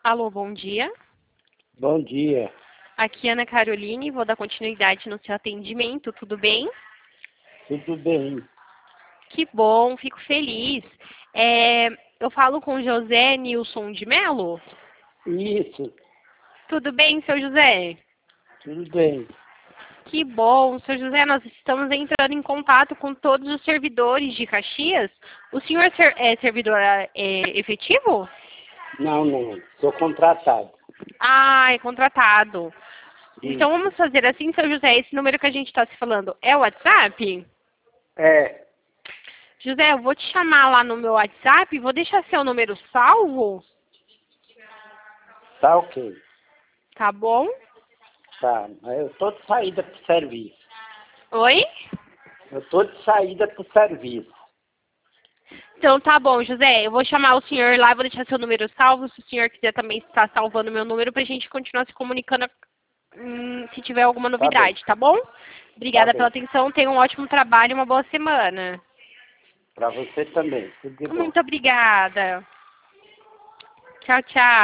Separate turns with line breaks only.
Alô, bom dia.
Bom dia.
Aqui é Ana Caroline, vou dar continuidade no seu atendimento, tudo bem?
Tudo bem?
Que bom, fico feliz. Eu falo com José Nilson de Melo?
Isso,
Tudo bem, seu José?
tudo bem.
Que bom, seu José, nós estamos entrando em contato com todos os servidores de Caxias. O senhor é servidor efetivo?
Não, sou contratado.
Ah, é contratado. Então
Isso.
vamos fazer assim, seu José, esse número que a gente está se falando é o WhatsApp?
É,
José, eu vou te chamar lá no meu WhatsApp, vou deixar seu número salvo,
tá ok.
tá bom?
Tá, mas eu tô de saída pro serviço.
Oi?
Eu tô de saída pro serviço.
Então tá bom, José, eu vou chamar o senhor lá, vou deixar seu número salvo, se o senhor quiser também estar salvando meu número pra gente continuar se comunicando se tiver alguma
Tá bem,
novidade, tá bom?
tá
Obrigada pela
bem.
atenção, tenha um ótimo trabalho e uma boa semana.
Pra você também. Tudo de bom.
Muito obrigada. Tchau, tchau.